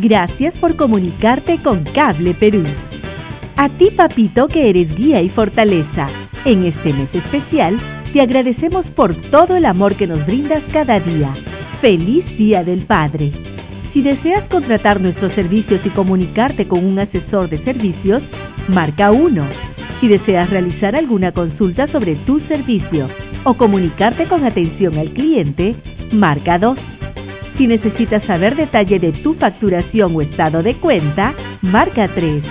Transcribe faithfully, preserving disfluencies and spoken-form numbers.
Gracias por comunicarte con Cable Perú. A ti, papito, que eres guía y fortaleza. En este mes especial, te agradecemos por todo el amor que nos brindas cada día. ¡Feliz Día del Padre! Si deseas contratar nuestros servicios y comunicarte con un asesor de servicios, marca uno. Si deseas realizar alguna consulta sobre tu servicio o comunicarte con atención al cliente, marca dos. Si necesitas saber detalle de tu facturación o estado de cuenta, marca tres.